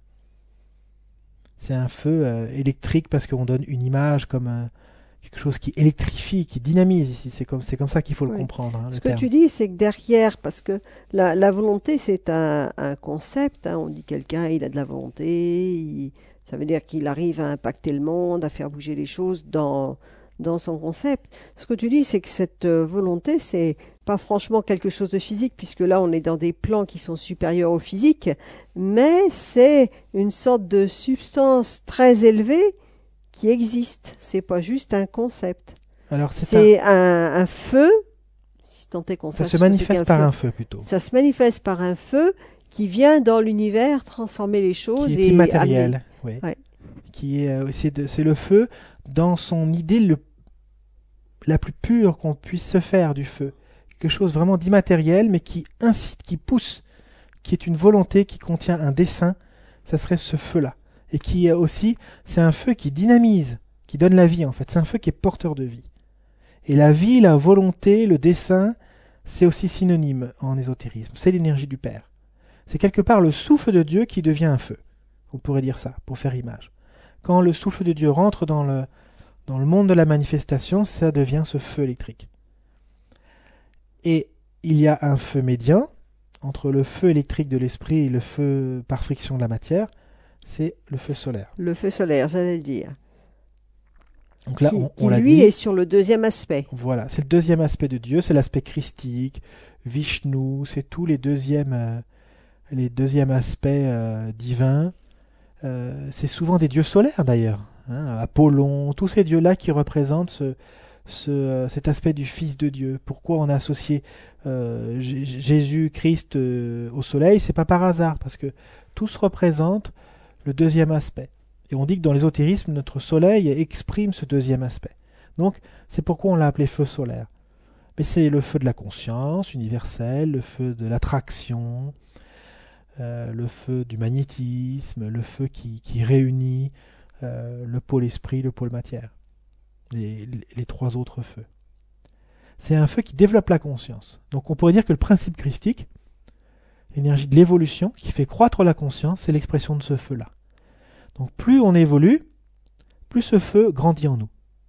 C'est un feu électrique parce qu'on donne une image comme quelque chose qui électrifie, qui dynamise ici. C'est comme ça qu'il faut le comprendre. Ce que tu dis, c'est que derrière, parce que la volonté, c'est un concept. On dit quelqu'un, il a de la volonté, ça veut dire qu'il arrive à impacter le monde, à faire bouger les choses dans son concept. Ce que tu dis, c'est que cette volonté, c'est pas franchement quelque chose de physique, puisque là, on est dans des plans qui sont supérieurs au physique, mais c'est une sorte de substance très élevée qui existe. C'est pas juste un concept. Alors c'est un feu, si tant est qu'on ça sache se manifeste par un feu plutôt. Ça se manifeste par un feu qui vient dans l'univers transformer les choses. Qui est immatériel. Oui. Ouais. C'est le feu dans son idée la plus pure qu'on puisse se faire du feu. Quelque chose vraiment d'immatériel, mais qui incite, qui pousse, qui est une volonté, qui contient un dessein. Ça serait ce feu-là. Et qui aussi, c'est un feu qui dynamise, qui donne la vie en fait. C'est un feu qui est porteur de vie. Et la vie, la volonté, le dessein, c'est aussi synonyme en ésotérisme. C'est l'énergie du Père. C'est quelque part le souffle de Dieu qui devient un feu. On pourrait dire ça, pour faire image. Quand le souffle de Dieu rentre dans le monde de la manifestation, ça devient ce feu électrique. Et il y a un feu médian entre le feu électrique de l'esprit et le feu par friction de la matière. C'est le feu solaire. Le feu solaire, j'allais le dire. Donc là, on l'a dit. Lui est sur le deuxième aspect. Voilà, c'est le deuxième aspect de Dieu, c'est l'aspect christique, Vishnu, c'est tous les deuxièmes aspects divins. C'est souvent des dieux solaires d'ailleurs. Apollon, tous ces dieux-là qui représentent cet aspect du Fils de Dieu. Pourquoi on a associé Jésus-Christ au soleil? C'est pas par hasard, parce que tous représentent le deuxième aspect. Et on dit que dans l'ésotérisme, notre soleil exprime ce deuxième aspect. Donc, c'est pourquoi on l'a appelé feu solaire. Mais c'est le feu de la conscience universelle, le feu de l'attraction, le feu du magnétisme, le feu qui réunit le pôle esprit, le pôle matière, les trois autres feux. C'est un feu qui développe la conscience. Donc on pourrait dire que le principe christique, l'énergie de l'évolution qui fait croître la conscience, c'est l'expression de ce feu-là. Donc plus on évolue, plus ce feu grandit en nous.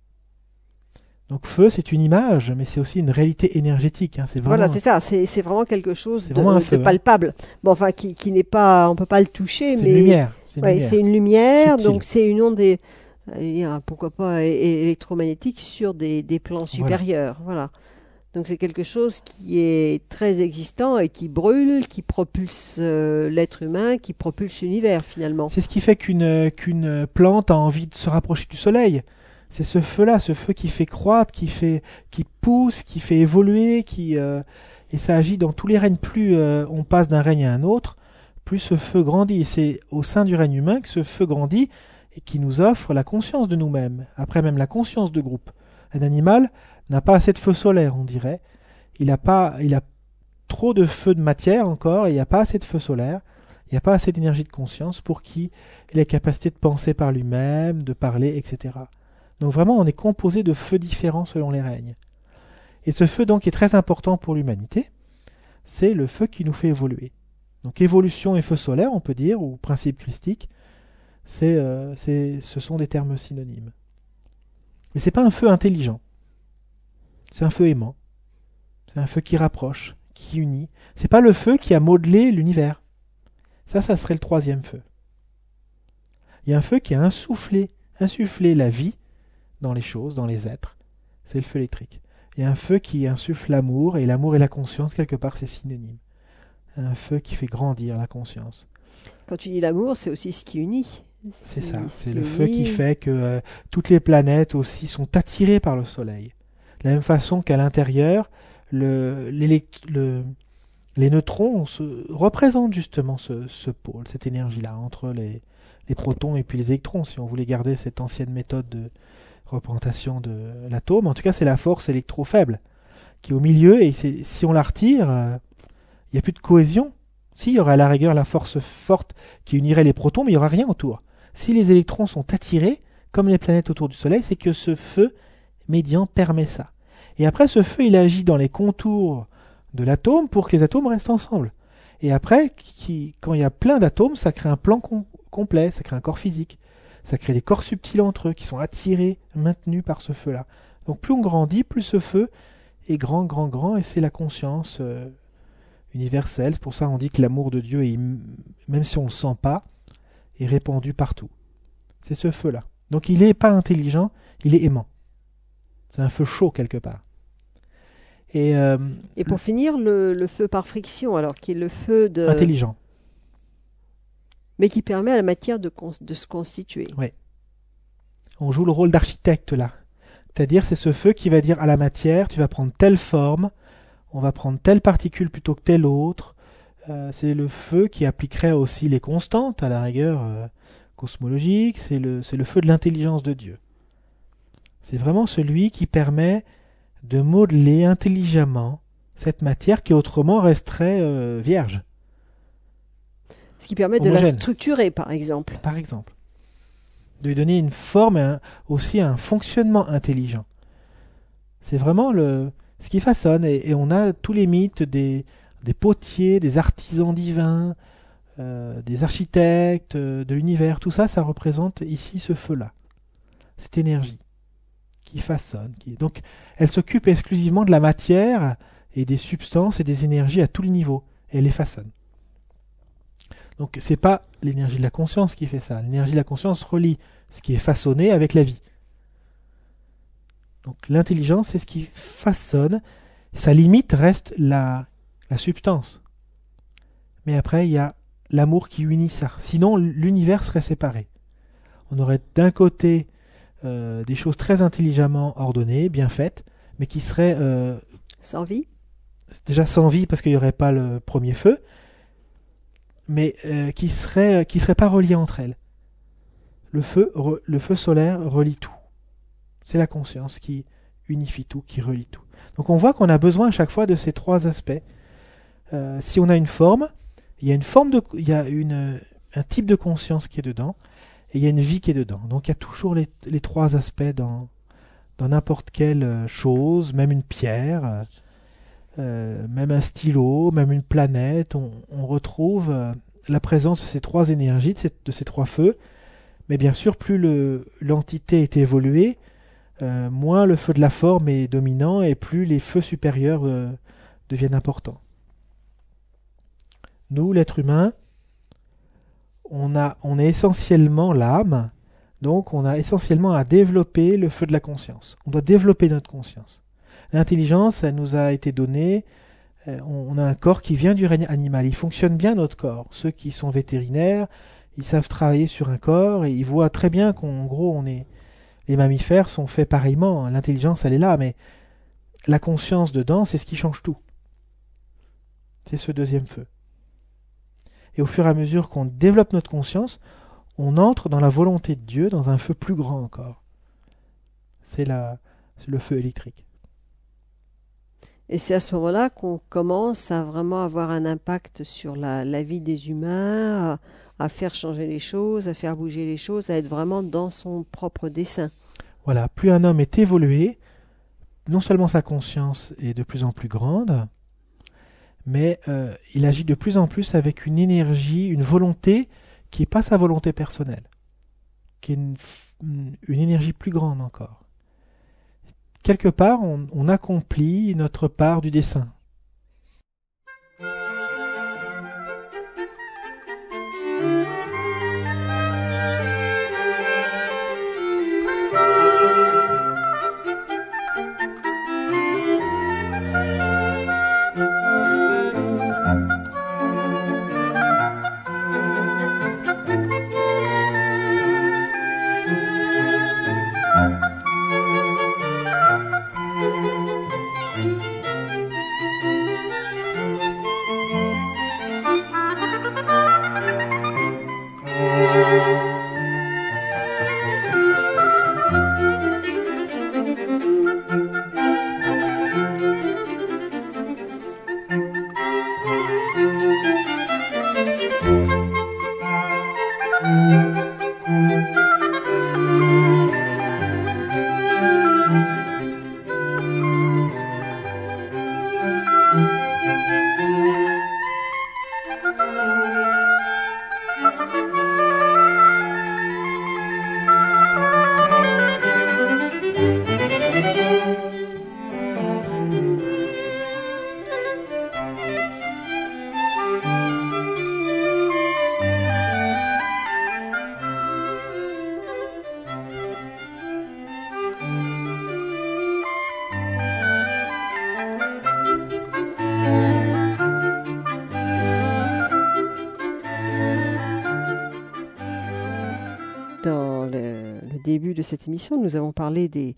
Donc feu, c'est une image, mais c'est aussi une réalité énergétique. C'est vraiment, Voilà, c'est ça, c'est vraiment quelque chose c'est vraiment un feu, de palpable. Bon, enfin, qui n'est pas, on peut pas le toucher, c'est mais une lumière. c'est une lumière, subtile. donc c'est une onde, pourquoi pas électromagnétique sur des plans supérieurs. Voilà. Donc c'est quelque chose qui est très existant et qui brûle, qui propulse l'être humain, qui propulse l'univers finalement. C'est ce qui fait qu'une plante a envie de se rapprocher du soleil. C'est ce feu-là, ce feu qui fait croître, qui pousse, qui fait évoluer, et ça agit dans tous les règnes. Plus on passe d'un règne à un autre, plus ce feu grandit. Et c'est au sein du règne humain que ce feu grandit et qui nous offre la conscience de nous-mêmes. Après même la conscience de groupe. Un animal n'a pas assez de feu solaire, on dirait. Il a trop de feu de matière encore, et il n'y a pas assez de feu solaire. Il n'y a pas assez d'énergie de conscience pour qu'il ait la capacité de penser par lui-même, de parler, etc. Donc vraiment, on est composé de feux différents selon les règnes. Et ce feu donc est très important pour l'humanité. C'est le feu qui nous fait évoluer. Donc évolution et feu solaire, on peut dire, ou principe christique, ce sont des termes synonymes. Mais c'est pas un feu intelligent. C'est un feu aimant. C'est un feu qui rapproche, qui unit. C'est pas le feu qui a modelé l'univers. Ça serait le troisième feu. Il y a un feu qui a insufflé la vie dans les choses, dans les êtres. C'est le feu électrique. Il y a un feu qui insuffle l'amour, et l'amour et la conscience, quelque part, c'est synonyme. Un feu qui fait grandir la conscience. Quand tu dis l'amour, c'est aussi ce qui unit. C'est ça, c'est le feu qui fait que toutes les planètes aussi sont attirées par le soleil. De la même façon qu'à l'intérieur, les neutrons représentent justement ce pôle, cette énergie-là, entre les protons et puis les électrons, si on voulait garder cette ancienne méthode de représentation de l'atome. En tout cas, c'est la force électro-faible qui est au milieu, et si on la retire, il n'y a plus de cohésion. Il y aurait à la rigueur la force forte qui unirait les protons, mais il n'y aura rien autour. Si les électrons sont attirés, comme les planètes autour du Soleil, c'est que ce feu médian permet ça. Et après, ce feu, il agit dans les contours de l'atome pour que les atomes restent ensemble. Et après, quand il y a plein d'atomes, ça crée un plan complet, ça crée un corps physique. Ça crée des corps subtils entre eux qui sont attirés, maintenus par ce feu-là. Donc plus on grandit, plus ce feu est grand, grand, grand, et c'est la conscience universelle. C'est pour ça qu'on dit que l'amour de Dieu, même si on ne le sent pas, est répandu partout. C'est ce feu-là. Donc il n'est pas intelligent, il est aimant. C'est un feu chaud quelque part. Et pour finir, le feu par friction, alors qui est le feu de... Intelligent. Mais qui permet à la matière de se constituer. Oui. On joue le rôle d'architecte là. C'est-à-dire c'est ce feu qui va dire à la matière, tu vas prendre telle forme, on va prendre telle particule plutôt que telle autre. C'est le feu qui appliquerait aussi les constantes, à la rigueur cosmologique. C'est le feu de l'intelligence de Dieu. C'est vraiment celui qui permet de modeler intelligemment cette matière qui autrement resterait vierge. Ce qui permet homogène. De la structurer, par exemple. Par exemple. De lui donner une forme et aussi un fonctionnement intelligent. C'est vraiment ce qui façonne. Et on a tous les mythes des potiers, des artisans divins, des architectes de l'univers. Tout ça, ça représente ici ce feu-là. Cette énergie qui façonne. Donc, elle s'occupe exclusivement de la matière et des substances et des énergies à tous les niveaux. Et elle les façonne. Donc, c'est pas l'énergie de la conscience qui fait ça. L'énergie de la conscience relie ce qui est façonné avec la vie. Donc, l'intelligence, c'est ce qui façonne. Sa limite reste la substance. Mais après, il y a l'amour qui unit ça. Sinon, l'univers serait séparé. On aurait d'un côté des choses très intelligemment ordonnées, bien faites, mais qui seraient... sans vie. Déjà sans vie parce qu'il n'y aurait pas le premier feu, mais qui seraient pas reliées entre elles. Le feu solaire relie tout. C'est la conscience qui unifie tout, qui relie tout. Donc on voit qu'on a besoin à chaque fois de ces trois aspects. Si on a une forme, Il y a un type de conscience qui est dedans, et il y a une vie qui est dedans. Donc il y a toujours les trois aspects dans n'importe quelle chose, même une pierre, même un stylo, même une planète. On retrouve la présence de ces trois énergies, de ces trois feux. Mais bien sûr, plus l'entité est évoluée, moins le feu de la forme est dominant et plus les feux supérieurs deviennent importants. Nous, l'être humain, on est essentiellement l'âme, donc on a essentiellement à développer le feu de la conscience. On doit développer notre conscience. L'intelligence, elle nous a été donnée, on a un corps qui vient du règne animal. Il fonctionne bien, notre corps. Ceux qui sont vétérinaires, ils savent travailler sur un corps et ils voient très bien qu'en gros, les mammifères sont faits pareillement. L'intelligence, elle est là, mais la conscience dedans, c'est ce qui change tout. C'est ce deuxième feu. Et au fur et à mesure qu'on développe notre conscience, on entre dans la volonté de Dieu, dans un feu plus grand encore. C'est le feu électrique. Et c'est à ce moment-là qu'on commence à vraiment avoir un impact sur la vie des humains, à faire changer les choses, à faire bouger les choses, à être vraiment dans son propre dessein. Voilà, plus un homme est évolué, non seulement sa conscience est de plus en plus grande, mais il agit de plus en plus avec une énergie, une volonté qui n'est pas sa volonté personnelle, qui est une énergie plus grande encore. Quelque part, on accomplit notre part du dessein. Dans le début de cette émission, nous avons parlé des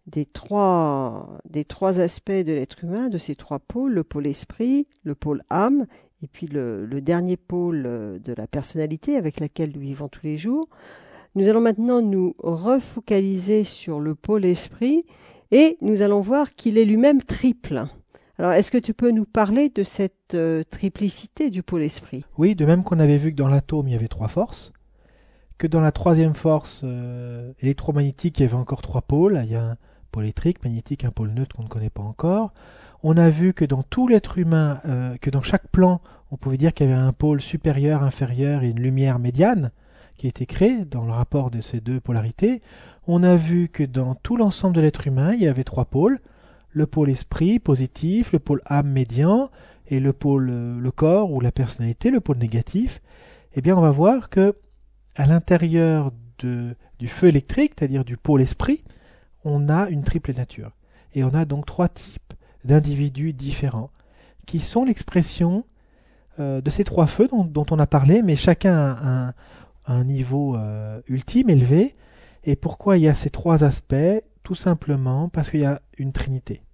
trois aspects de l'être humain, de ces trois pôles, le pôle esprit, le pôle âme, et puis le dernier pôle de la personnalité avec laquelle nous vivons tous les jours. Nous allons maintenant nous refocaliser sur le pôle esprit et nous allons voir qu'il est lui-même triple. Alors, est-ce que tu peux nous parler de cette triplicité du pôle esprit ? Oui, de même qu'on avait vu que dans l'atome, il y avait trois forces, que dans la troisième force électromagnétique, il y avait encore trois pôles. Il y a un pôle électrique, magnétique, un pôle neutre qu'on ne connaît pas encore. On a vu que dans tout l'être humain, que dans chaque plan, on pouvait dire qu'il y avait un pôle supérieur, inférieur et une lumière médiane qui a été créée dans le rapport de ces deux polarités. On a vu que dans tout l'ensemble de l'être humain, il y avait trois pôles. Le pôle esprit positif, le pôle âme médian et le pôle le corps ou la personnalité, le pôle négatif. Eh bien, on va voir que à l'intérieur du feu électrique, c'est-à-dire du pôle esprit, on a une triple nature. Et on a donc trois types d'individus différents, qui sont l'expression de ces trois feux dont on a parlé, mais chacun a un niveau ultime, élevé. Et pourquoi il y a ces trois aspects ? Tout simplement parce qu'il y a une trinité.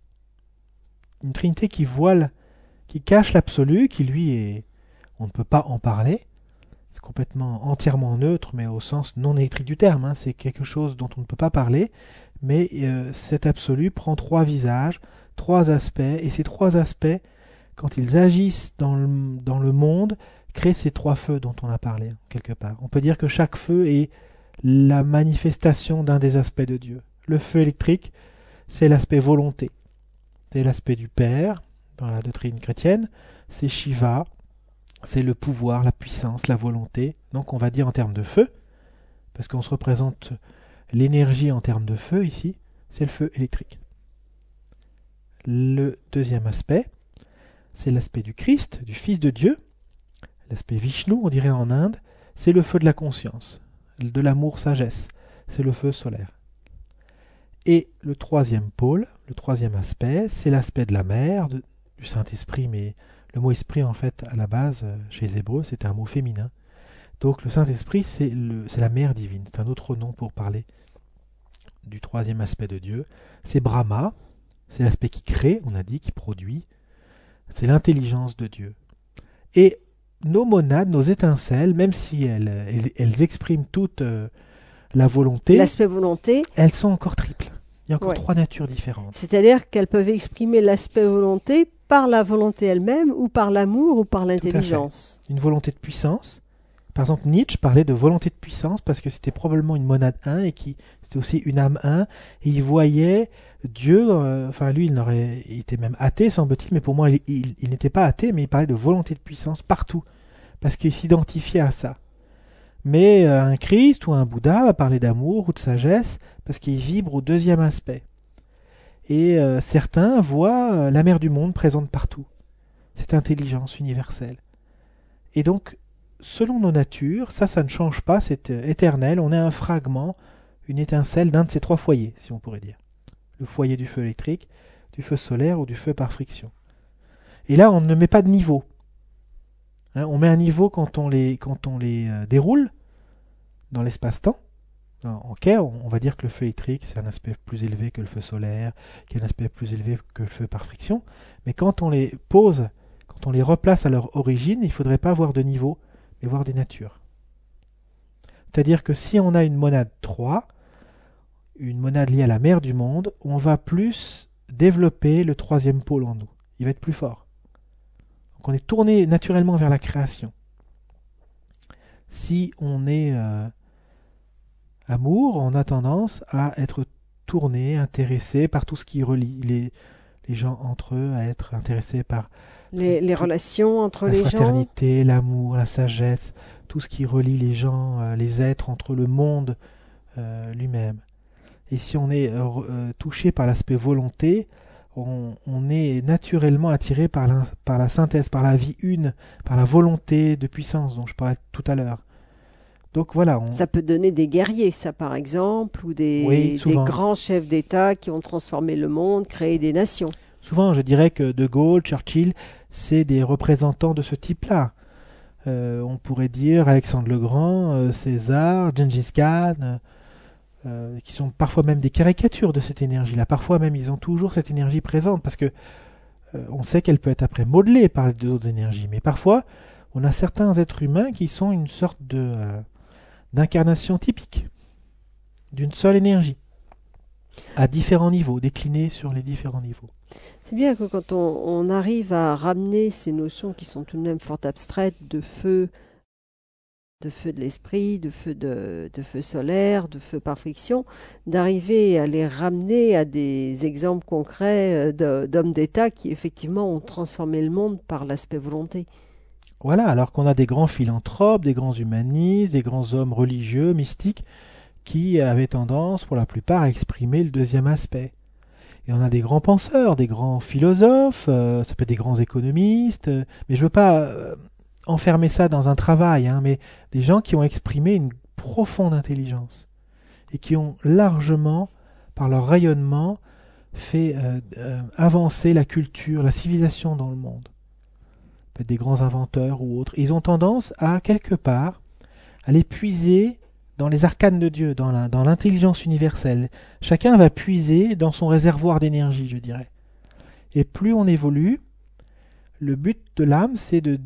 Une trinité qui cache l'absolu, qui lui est... On ne peut pas en parler. C'est complètement, entièrement neutre, mais au sens non électrique du terme. C'est quelque chose dont on ne peut pas parler. Mais cet absolu prend trois visages, trois aspects. Et ces trois aspects, quand ils agissent dans le monde, crée ces trois feux dont on a parlé, quelque part. On peut dire que chaque feu est la manifestation d'un des aspects de Dieu. Le feu électrique, c'est l'aspect volonté. C'est l'aspect du Père, dans la doctrine chrétienne. C'est Shiva, c'est le pouvoir, la puissance, la volonté. Donc on va dire en termes de feu, parce qu'on se représente l'énergie en termes de feu ici, c'est le feu électrique. Le deuxième aspect, c'est l'aspect du Christ, du Fils de Dieu. L'aspect Vishnu, on dirait en Inde, c'est le feu de la conscience, de l'amour-sagesse, c'est le feu solaire. Et le troisième pôle, le troisième aspect, c'est l'aspect de la mer, du Saint-Esprit, mais le mot esprit, en fait, à la base, chez les Hébreux, c'est un mot féminin. Donc le Saint-Esprit, c'est la mer divine, c'est un autre nom pour parler du troisième aspect de Dieu. C'est Brahma, c'est l'aspect qui crée, on a dit, qui produit, c'est l'intelligence de Dieu. Et nos monades, nos étincelles, même si elles expriment toute la volonté, l'aspect volonté, elles sont encore triples. Il y a encore Ouais. trois natures différentes. c'est-à-dire qu'elles peuvent exprimer l'aspect volonté par la volonté elle-même ou par l'amour ou par l'intelligence. Une volonté de puissance. Par exemple, Nietzsche parlait de volonté de puissance parce que c'était probablement une monade 1 et qui c'était aussi une âme 1. Et il voyait Dieu, lui, il était même athée, semble-t-il, mais pour moi, il n'était pas athée, mais il parlait de volonté de puissance partout parce qu'il s'identifiait à ça. Mais un Christ ou un Bouddha va parler d'amour ou de sagesse parce qu'il vibre au deuxième aspect. Et certains voient la mer du monde présente partout, cette intelligence universelle. Et donc, selon nos natures, ça ne change pas, c'est éternel, on est un fragment, une étincelle d'un de ces trois foyers, si on pourrait dire. Le foyer du feu électrique, du feu solaire ou du feu par friction. Et là, on ne met pas de niveau. On met un niveau quand on les déroule dans l'espace-temps. Ok, on va dire que le feu électrique, c'est un aspect plus élevé que le feu solaire, qui est un aspect plus élevé que le feu par friction. Mais quand on les pose, quand on les replace à leur origine, il ne faudrait pas voir de niveau, mais voir des natures. C'est-à-dire que si on a une monade 3, une monade liée à la mer du monde, on va plus développer le troisième pôle en nous. Il va être plus fort. Donc on est tourné naturellement vers la création. Si on est amour, on a tendance à être tourné, intéressé par tout ce qui relie les gens entre eux, à être intéressés par Les relations entre la les gens. fraternité, l'amour, la sagesse, tout ce qui relie les gens, les êtres entre le monde lui-même. Et si on est touché par l'aspect volonté, on est naturellement attiré par la synthèse, par la vie une, par la volonté de puissance dont je parlais tout à l'heure. Donc voilà. Ça peut donner des guerriers, ça par exemple, ou Oui, des souvent. grands chefs d'État qui ont transformé le monde, créé des nations. Souvent, je dirais que De Gaulle, Churchill, c'est des représentants de ce type-là. On pourrait dire Alexandre le Grand, César, Gengis Khan, qui sont parfois même des caricatures de cette énergie-là. Parfois même, ils ont toujours cette énergie présente, parce que on sait qu'elle peut être après modelée par d'autres énergies. Mais parfois, on a certains êtres humains qui sont une sorte d'incarnation typique d'une seule énergie, à différents niveaux, déclinée sur les différents niveaux. C'est bien que quand on arrive à ramener ces notions qui sont tout de même fort abstraites de feu de l'esprit, de feu solaire, de feu par friction, d'arriver à les ramener à des exemples concrets d'hommes d'État qui effectivement ont transformé le monde par l'aspect volonté. Voilà, alors qu'on a des grands philanthropes, des grands humanistes, des grands hommes religieux, mystiques, qui avaient tendance, pour la plupart, à exprimer le deuxième aspect. Et on a des grands penseurs, des grands philosophes, ça peut être des grands économistes, mais je ne veux pas enfermer ça dans un travail, mais des gens qui ont exprimé une profonde intelligence et qui ont largement, par leur rayonnement, fait avancer la culture, la civilisation dans le monde. Peut-être des grands inventeurs ou autres. Ils ont tendance à, quelque part, à les puiser dans les arcanes de Dieu, dans l'intelligence universelle. Chacun va puiser dans son réservoir d'énergie, je dirais. Et plus on évolue, le but de l'âme, c'est de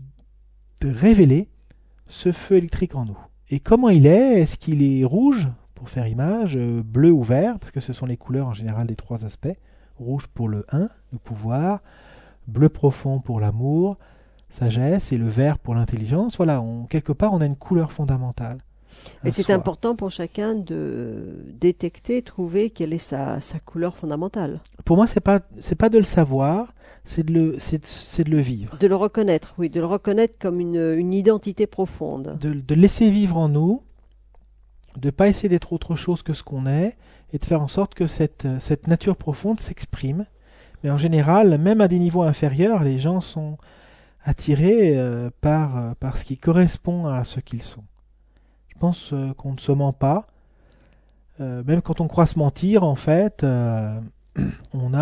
révéler ce feu électrique en nous. Et comment il est? Est-ce qu'il est rouge, pour faire image, bleu ou vert, parce que ce sont les couleurs en général des trois aspects. Rouge pour le 1, le pouvoir, bleu profond pour l'amour, sagesse et le vert pour l'intelligence. Voilà, quelque part, on a une couleur fondamentale. Et c'est important pour chacun de détecter, trouver quelle est sa couleur fondamentale. Pour moi, c'est pas de le savoir, c'est de le vivre. De le reconnaître, oui, de le reconnaître comme une identité profonde. De laisser vivre en nous, de ne pas essayer d'être autre chose que ce qu'on est, et de faire en sorte que cette nature profonde s'exprime. Mais en général, même à des niveaux inférieurs, les gens sont attirés par ce qui correspond à ce qu'ils sont. Je pense qu'on ne se ment pas. Même quand on croit se mentir, en fait, on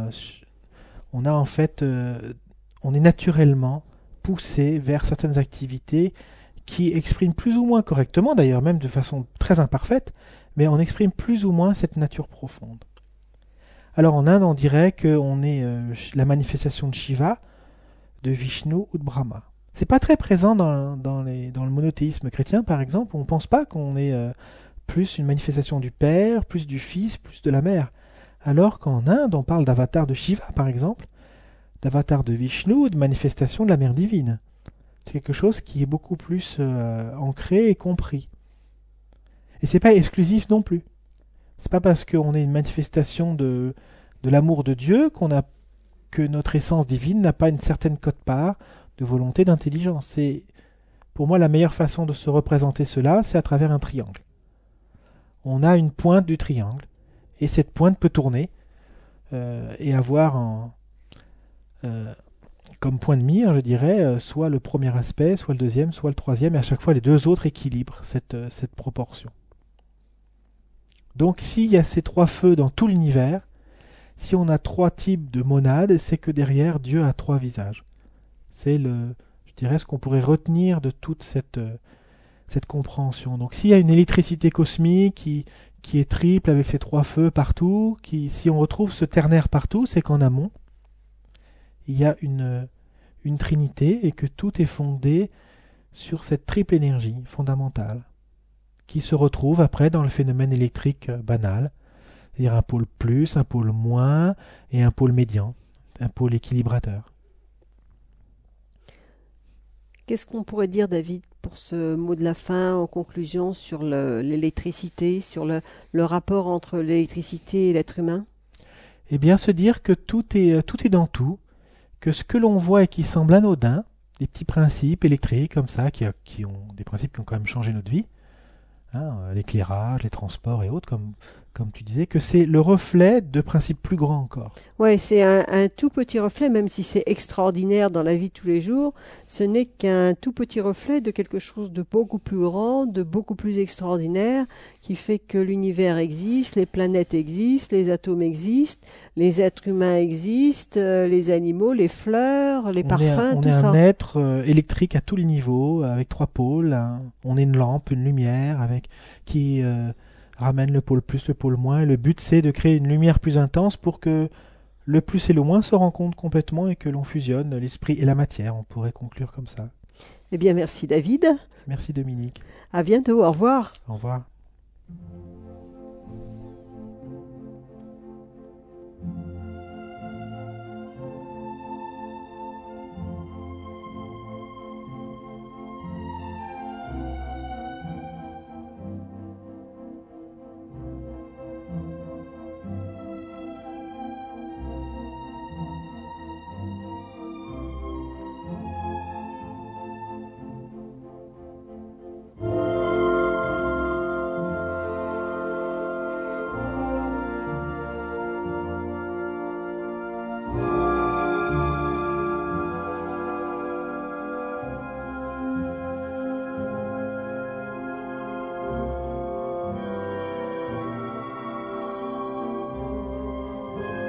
est naturellement poussé vers certaines activités qui expriment plus ou moins correctement, d'ailleurs même de façon très imparfaite, mais on exprime plus ou moins cette nature profonde. Alors en Inde, on dirait qu'on est la manifestation de Shiva, de Vishnu ou de Brahma. C'est pas très présent dans le monothéisme chrétien, par exemple. On ne pense pas qu'on est plus une manifestation du Père, plus du Fils, plus de la Mère. Alors qu'en Inde, on parle d'avatar de Shiva, par exemple, d'avatar de Vishnu, de manifestation de la Mère divine. C'est quelque chose qui est beaucoup plus ancré et compris. Et c'est pas exclusif non plus. C'est pas parce qu'on est une manifestation de l'amour de Dieu que notre essence divine n'a pas une certaine quote-part de volonté, d'intelligence. C'est, pour moi, la meilleure façon de se représenter cela, c'est à travers un triangle. On a une pointe du triangle, et cette pointe peut tourner et avoir comme point de mire, je dirais, soit le premier aspect, soit le deuxième, soit le troisième, et à chaque fois les deux autres équilibrent cette proportion. Donc s'il y a ces trois feux dans tout l'univers, si on a trois types de monades, c'est que derrière Dieu a trois visages. C'est je dirais, ce qu'on pourrait retenir de toute cette compréhension. Donc s'il y a une électricité cosmique qui est triple avec ces trois feux partout, si on retrouve ce ternaire partout, c'est qu'en amont, il y a une trinité et que tout est fondé sur cette triple énergie fondamentale qui se retrouve après dans le phénomène électrique banal, c'est-à-dire un pôle plus, un pôle moins et un pôle médian, un pôle équilibrateur. Qu'est-ce qu'on pourrait dire, David, pour ce mot de la fin, en conclusion, sur l'électricité, sur le rapport entre l'électricité et l'être humain? Eh bien, se dire que tout est dans tout, que ce que l'on voit et qui semble anodin, des petits principes électriques comme ça, qui ont des principes qui ont quand même changé notre vie, l'éclairage, les transports et autres, comme tu disais, que c'est le reflet de principes plus grands encore. Oui, c'est un tout petit reflet, même si c'est extraordinaire dans la vie de tous les jours, ce n'est qu'un tout petit reflet de quelque chose de beaucoup plus grand, de beaucoup plus extraordinaire, qui fait que l'univers existe, les planètes existent, les atomes existent, les êtres humains existent, les animaux, les fleurs, les parfums, tout ça. On est un être électrique à tous les niveaux, avec trois pôles. On est une lampe, une lumière, qui ramène le pôle plus, le pôle moins. Et le but, c'est de créer une lumière plus intense pour que le plus et le moins se rencontrent complètement et que l'on fusionne l'esprit et la matière. On pourrait conclure comme ça. Eh bien, merci David. Merci Dominique. À bientôt, au revoir. Au revoir.